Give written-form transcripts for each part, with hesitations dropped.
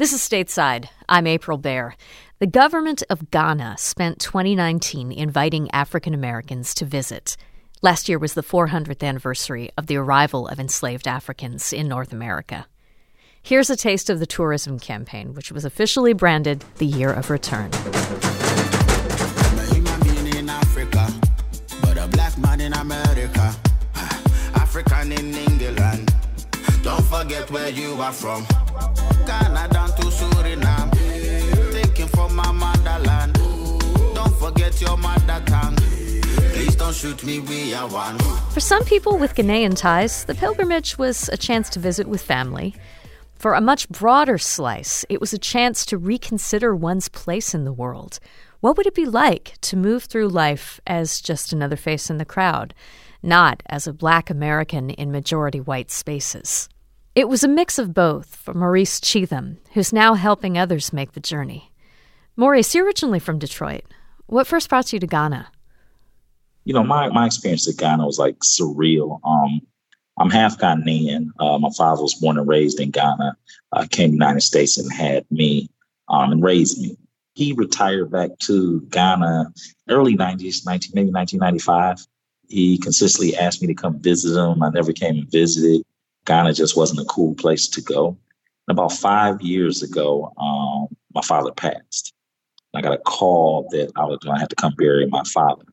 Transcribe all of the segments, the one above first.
This is Stateside. I'm April Baer. The government of Ghana spent 2019 inviting African Americans to visit. Last year was the 400th anniversary of the arrival of enslaved Africans in North America. Here's a taste of the tourism campaign, which was officially branded the Year of Return. I'm a human being in Africa, but a black man in America. African in England. Don't forget where you are from. Ghana down to Suriname. Taking from my motherland. Don't forget your mother tongue. Please don't shoot me, we are one. For some people with Ghanaian ties, the pilgrimage was a chance to visit with family. For a much broader slice, it was a chance to reconsider one's place in the world. What would it be like to move through life as just another face in the crowd, not as a Black American in majority white spaces? It was a mix of both for Maurice Cheatham, who's now helping others make the journey. Maurice, you're originally from Detroit. What first brought you to Ghana? You know, my experience at Ghana was like surreal. I'm half Ghanaian. My father was born and raised in Ghana, came to the United States and had me and raised me. He retired back to Ghana early 90s, maybe 1995. He consistently asked me to come visit him. I never came and visited. Ghana just wasn't a cool place to go. And about 5 years ago, my father passed. I got a call that I was going to have to come bury my father.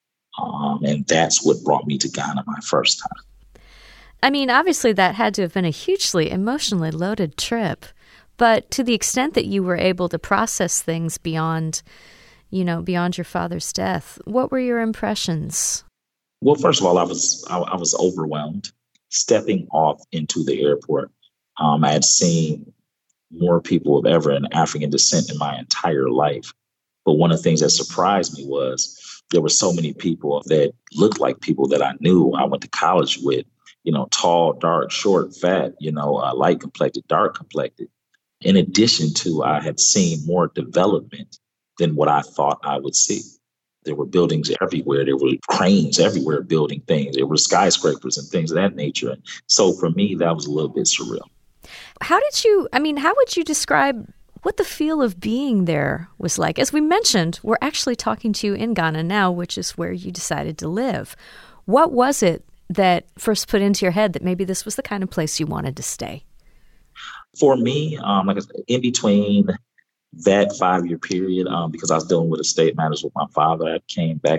And that's what brought me to Ghana my first time. I mean, obviously that had to have been a hugely emotionally loaded trip. But to the extent that you were able to process things beyond your father's death, what were your impressions? Well, first of all, I was overwhelmed. Stepping off into the airport, I had seen more people of ever in African descent in my entire life. But one of the things that surprised me was there were so many people that looked like people that I knew. I went to college with, tall, dark, short, fat, light complected, dark complected. In addition to, I had seen more development than what I thought I would see. There were buildings everywhere. There were cranes everywhere building things. There were skyscrapers and things of that nature. And so for me, that was a little bit surreal. How would you describe what the feel of being there was like? As we mentioned, we're actually talking to you in Ghana now, which is where you decided to live. What was it that first put into your head that maybe this was the kind of place you wanted to stay? For me, like I said, in between that 5-year period, because I was dealing with estate matters with my father, I came back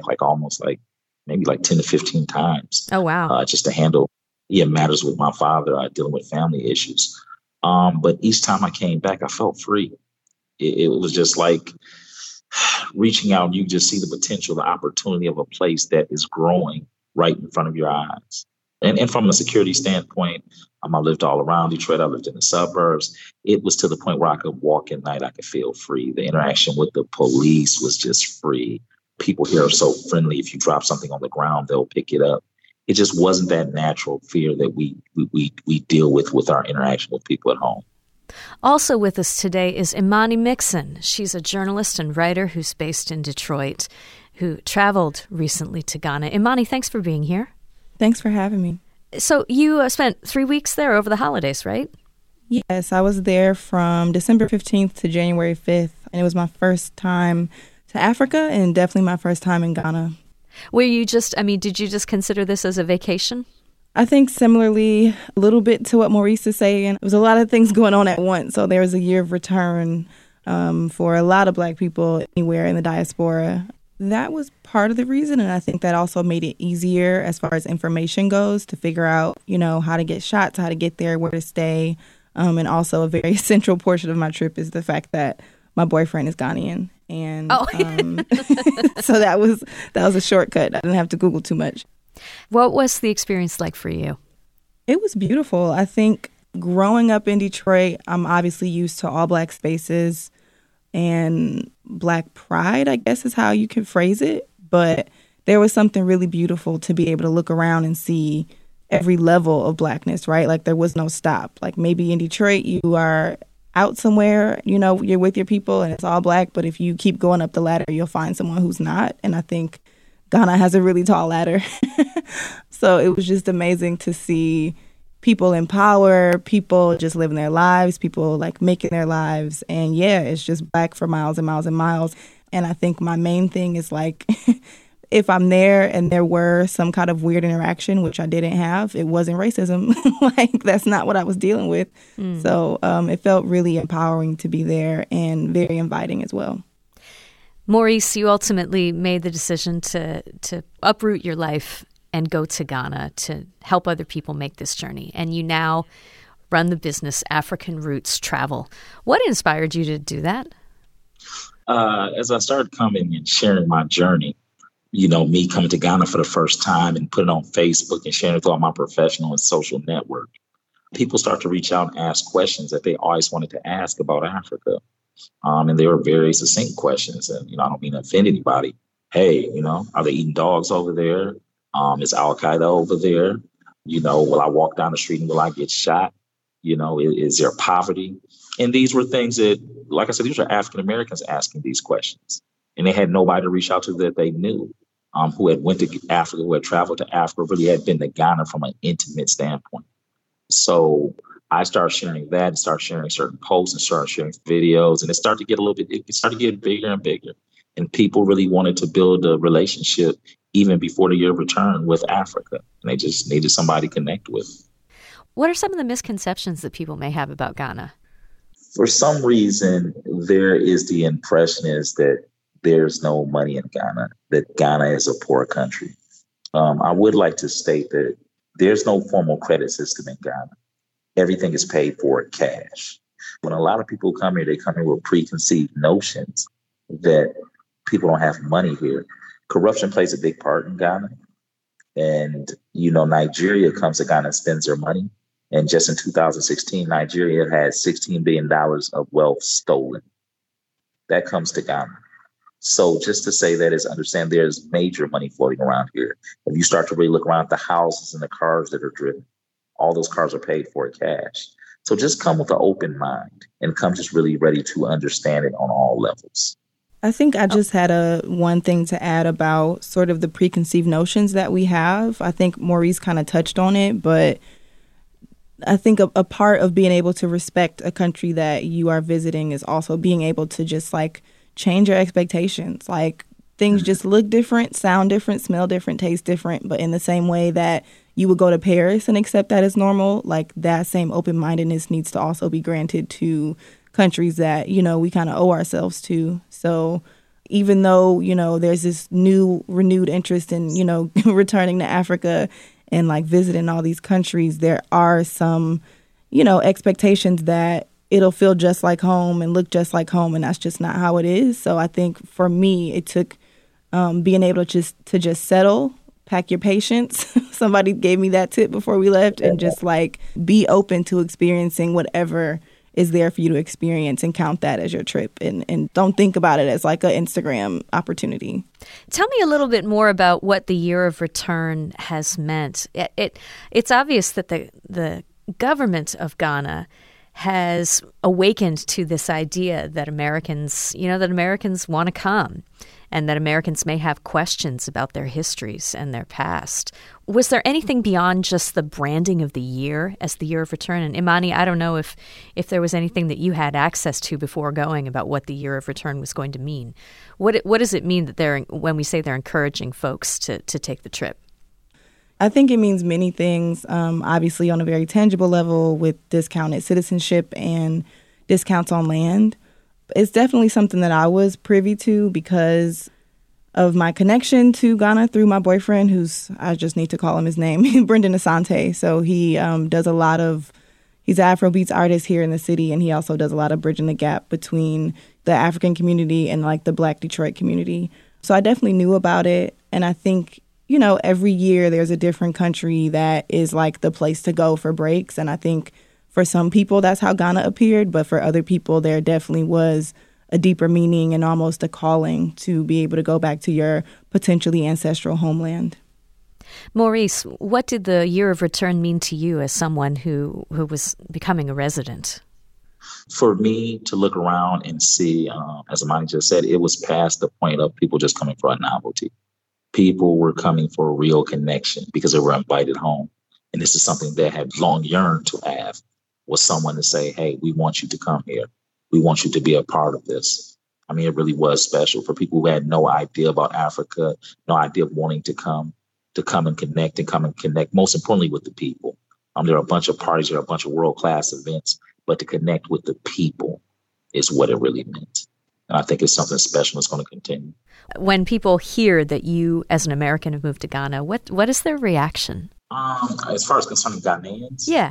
maybe 10 to 15 times. Oh, wow. Just to handle matters with my father, dealing with family issues. But each time I came back, I felt free. It was just like reaching out. You just see the potential, the opportunity of a place that is growing right in front of your eyes. And from a security standpoint, I lived all around Detroit. I lived in the suburbs. It was to the point where I could walk at night. I could feel free. The interaction with the police was just free. People here are so friendly. If you drop something on the ground, they'll pick it up. It just wasn't that natural fear that we deal with our interaction with people at home. Also with us today is Imani Mixon. She's a journalist and writer who's based in Detroit, who traveled recently to Ghana. Imani, thanks for being here. Thanks for having me. So you spent 3 weeks there over the holidays, right? Yes, I was there from December 15th to January 5th, and it was my first time to Africa and definitely my first time in Ghana. Did you just consider this as a vacation? I think similarly, a little bit to what Maurice is saying. There was a lot of things going on at once, so there was a year of return for a lot of Black people anywhere in the diaspora. That was part of the reason, and I think that also made it easier as far as information goes to figure out, how to get shots, how to get there, where to stay. And also a very central portion of my trip is the fact that my boyfriend is Ghanaian. And so that was a shortcut. I didn't have to Google too much. What was the experience like for you? It was beautiful. I think growing up in Detroit, I'm obviously used to all Black spaces and Black pride, I guess is how you can phrase it. But there was something really beautiful to be able to look around and see every level of Blackness, right? Like there was no stop. Like maybe in Detroit, you are out somewhere, you're with your people and it's all Black. But if you keep going up the ladder, you'll find someone who's not. And I think Ghana has a really tall ladder. So it was just amazing to see people in power, people just living their lives, people like making their lives. And yeah, it's just Black for miles and miles and miles. And I think my main thing is like, if I'm there and there were some kind of weird interaction, which I didn't have, it wasn't racism. Like, that's not what I was dealing with. So it felt really empowering to be there and very inviting as well. Maurice, you ultimately made the decision to uproot your life and go to Ghana to help other people make this journey. And you now run the business African Roots Travel. What inspired you to do that? As I started coming and sharing my journey, you know, me coming to Ghana for the first time and putting it on Facebook and sharing it with all my professional and social network, people start to reach out and ask questions that they always wanted to ask about Africa. And they were very succinct questions. And, you know, I don't mean to offend anybody. Hey, you know, are they eating dogs over there? Is Al-Qaeda over there? You know, will I walk down the street and will I get shot? You know, is there poverty? And these were things that, like I said, these were African Americans asking these questions. And they had nobody to reach out to that they knew, who had went to Africa, who had traveled to Africa, really had been to Ghana from an intimate standpoint. So I started sharing that and started sharing certain posts and started sharing videos. And it started to get bigger and bigger. And people really wanted to build a relationship even before the year of return with Africa. And they just needed somebody to connect with. What are some of the misconceptions that people may have about Ghana? For some reason, there is the impression is that there's no money in Ghana, that Ghana is a poor country. I would like to state that there's no formal credit system in Ghana. Everything is paid for in cash. When a lot of people come here, they come here with preconceived notions that people don't have money here. Corruption plays a big part in Ghana. And, you know, Nigeria comes to Ghana and spends their money. And just in 2016, Nigeria had $16 billion of wealth stolen. That comes to Ghana. So just to say that is understand there's major money floating around here. If you start to really look around at the houses and the cars that are driven, all those cars are paid for in cash. So just come with an open mind and come just really ready to understand it on all levels. I think I just had one thing to add about sort of the preconceived notions that we have. I think Maurice kind of touched on it, but I think a part of being able to respect a country that you are visiting is also being able to just like change your expectations. Like, things just look different, sound different, smell different, taste different, but in the same way that you would go to Paris and accept that as normal, like that same open-mindedness needs to also be granted to countries that, you know, we kind of owe ourselves to. So even though, you know, there's this new renewed interest in, you know, returning to Africa and like visiting all these countries, there are some, you know, expectations that it'll feel just like home and look just like home, and that's just not how it is. So I think for me, it took being able to just settle, pack your patience. Somebody gave me that tip before we left, and just like be open to experiencing whatever is there for you to experience and count that as your trip, and don't think about it as like an Instagram opportunity. Tell me a little bit more about what the year of return has meant. It's obvious that the government of Ghana has awakened to this idea that Americans want to come, and that Americans may have questions about their histories and their past. Was there anything beyond just the branding of the year as the year of return? And Imani, I don't know if there was anything that you had access to before going about what the year of return was going to mean. What does it mean that when we say they're encouraging folks to take the trip? I think it means many things, obviously on a very tangible level with discounted citizenship and discounts on land. It's definitely something that I was privy to because of my connection to Ghana through my boyfriend, I just need to call him his name, Brendan Asante. So he does he's an Afrobeats artist here in the city, and he also does a lot of bridging the gap between the African community and like the Black Detroit community. So I definitely knew about it, and I think, you know, every year there's a different country that is like the place to go for breaks. And I think for some people, that's how Ghana appeared. But for other people, there definitely was a deeper meaning and almost a calling to be able to go back to your potentially ancestral homeland. Maurice, what did the year of return mean to you as someone who was becoming a resident? For me to look around and see, as Imani just said, it was past the point of people just coming for a novelty. People were coming for a real connection because they were invited home. and this is something that I had long yearned to have, was someone to say, hey, we want you to come here. We want you to be a part of this. I mean, it really was special for people who had no idea about Africa, no idea of wanting to come and connect, most importantly with the people. There are a bunch of parties, there are a bunch of world-class events, but to connect with the people is what it really meant. And I think it's something special that's going to continue. When people hear that you, as an American, have moved to Ghana, what is their reaction? As far as concerning Ghanaians? Yeah.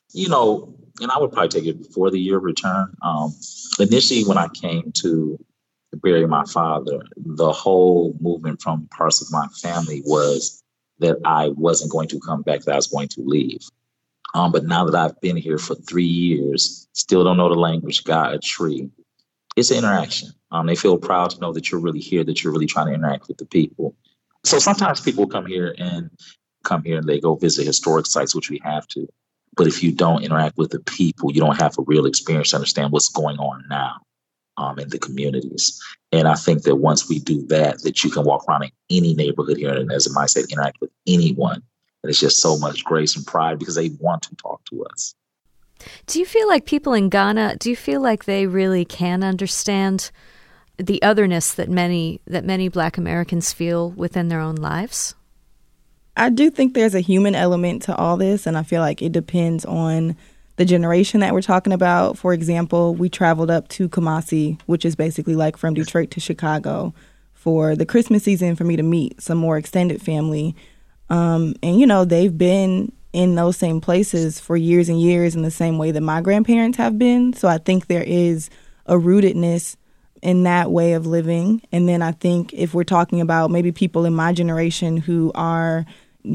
And I would probably take it before the year of return. Initially, when I came to bury my father, the whole movement from parts of my family was that I wasn't going to come back, that I was going to leave. But now that I've been here for 3 years, still don't know the language, got a tree, it's an interaction. They feel proud to know that you're really here, that you're really trying to interact with the people. So sometimes people come here and they go visit historic sites, which we have to. But if you don't interact with the people, you don't have a real experience to understand what's going on now in the communities. And I think that once we do that you can walk around in any neighborhood here and, as I said, interact with anyone. And it's just so much grace and pride because they want to talk to us. Do you feel like people in Ghana, do you feel like they really can understand the otherness that many Black Americans feel within their own lives? I do think there's a human element to all this, and I feel like it depends on the generation that we're talking about. For example, we traveled up to Kumasi, which is basically like from Detroit to Chicago, for the Christmas season for me to meet some more extended family. And, they've been in those same places for years and years in the same way that my grandparents have been. So I think there is a rootedness in that way of living. And then I think if we're talking about maybe people in my generation who are,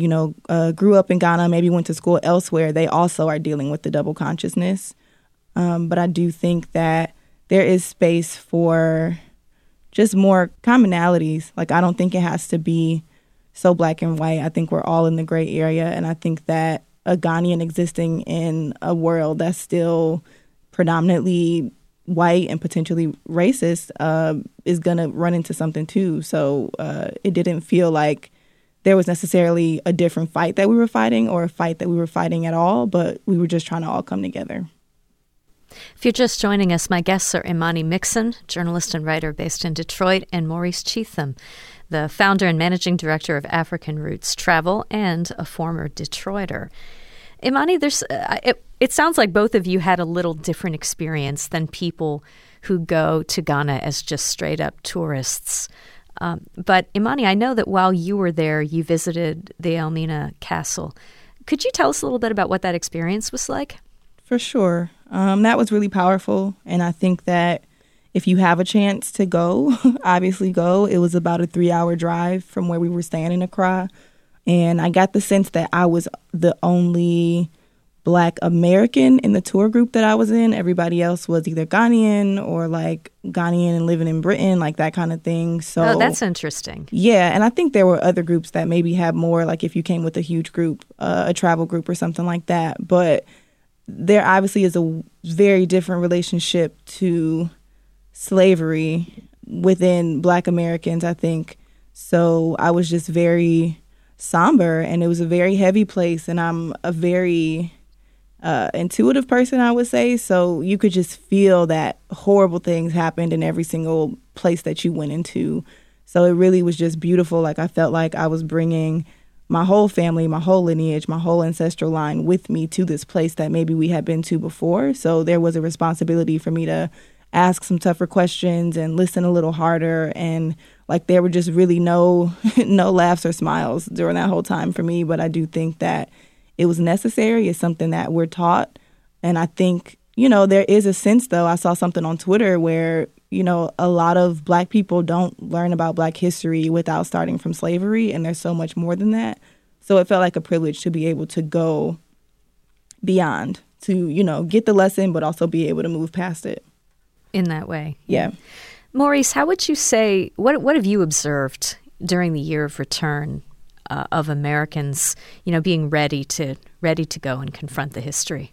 grew up in Ghana, maybe went to school elsewhere, they also are dealing with the double consciousness. But I do think that there is space for just more commonalities. Like, I don't think it has to be so black and white. I think we're all in the gray area. And I think that a Ghanaian existing in a world that's still predominantly white and potentially racist is going to run into something too. So it didn't feel like there was necessarily a different fight that we were fighting or a fight that we were fighting at all, but we were just trying to all come together. If you're just joining us, my guests are Imani Mixon, journalist and writer based in Detroit, and Maurice Cheatham, the founder and managing director of African Roots Travel and a former Detroiter. Imani, it sounds like both of you had a little different experience than people who go to Ghana as just straight up tourists. But Imani, I know that while you were there, you visited the Elmina Castle. Could you tell us a little bit about what that experience was like? For sure. That was really powerful. And I think that if you have a chance to go, obviously go. It was about a 3-hour drive from where we were staying in Accra. And I got the sense that I was the only Black American in the tour group that I was in. Everybody else was either Ghanaian or like Ghanaian and living in Britain, like that kind of thing. So that's interesting. Yeah, and I think there were other groups that maybe had more, like if you came with a huge group, a travel group or something like that. But there obviously is a very different relationship to slavery within Black Americans, I think. So I was just very somber, and it was a very heavy place, and I'm a very intuitive person, I would say. So you could just feel that horrible things happened in every single place that you went into. So it really was just beautiful. Like, I felt like I was bringing my whole family, my whole lineage, my whole ancestral line with me to this place that maybe we had been to before. So there was a responsibility for me to ask some tougher questions and listen a little harder. And like, there were just really no laughs or smiles during that whole time for me. But I do think that it was necessary. It's something that we're taught. And I think, there is a sense, though. I saw something on Twitter where, a lot of Black people don't learn about Black history without starting from slavery. And there's so much more than that. So it felt like a privilege to be able to go beyond, to, get the lesson, but also be able to move past it. In that way. Yeah. Maurice, how would you say, what have you observed during the year of return of Americans, being ready to go and confront the history?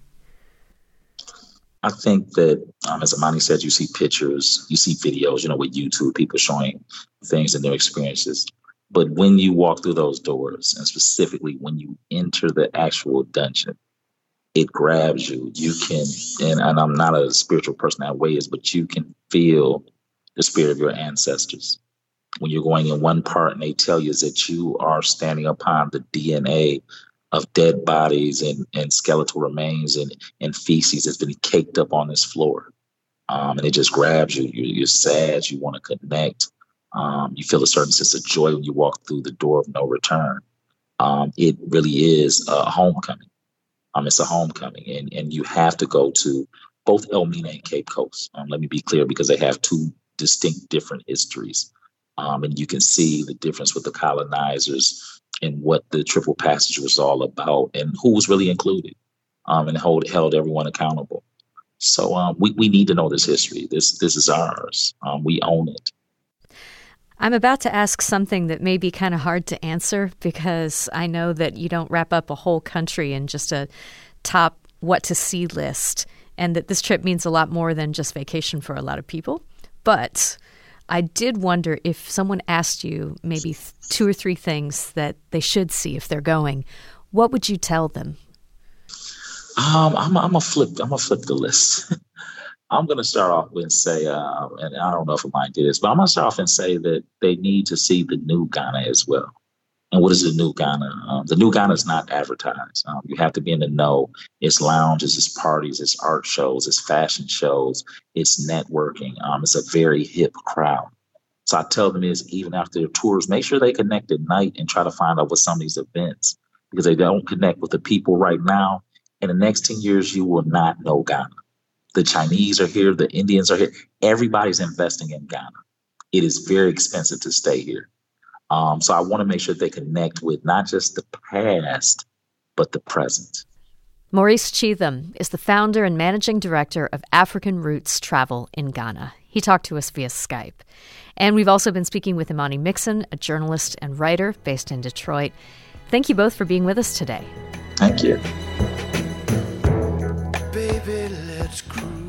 I think that, as Imani said, you see pictures, you see videos, with YouTube, people showing things and their experiences. But when you walk through those doors, and specifically when you enter the actual dungeon, it grabs you. You can, and I'm not a spiritual person that way is, but you can feel the spirit of your ancestors. When you're going in one part and they tell you that you are standing upon the DNA of dead bodies and skeletal remains and feces that's been caked up on this floor. And it just grabs you. You're sad. You want to connect. You feel a certain sense of joy when you walk through the door of no return. It really is a homecoming. It's a homecoming. And you have to go to both Elmina and Cape Coast. Let me be clear, because they have two distinct different histories. And you can see the difference with the colonizers and what the Triple Passage was all about and who was really included, and held everyone accountable. So we need to know this history. This is ours. We own it. I'm about to ask something that may be kind of hard to answer, because I know that you don't wrap up a whole country in just a top what to see list, and that this trip means a lot more than just vacation for a lot of people. But I did wonder, if someone asked you maybe 2 or 3 things that they should see if they're going, what would you tell them? I'm gonna flip the list. I'm gonna start off and say, and I don't know if I might do this, but I'm gonna start off and say that they need to see the new Ghana as well. And what is the new Ghana? The new Ghana is not advertised. You have to be in the know. It's lounges, it's parties, it's art shows, it's fashion shows, it's networking. It's a very hip crowd. So I tell them is, even after their tours, make sure they connect at night and try to find out what some of these events, because they don't connect with the people right now. In the next 10 years, you will not know Ghana. The Chinese are here. The Indians are here. Everybody's investing in Ghana. It is very expensive to stay here. So I want to make sure they connect with not just the past, but the present. Maurice Cheatham is the founder and managing director of African Roots Travel in Ghana. He talked to us via Skype. And we've also been speaking with Imani Mixon, a journalist and writer based in Detroit. Thank you both for being with us today. Thank you. Baby, let's cruise.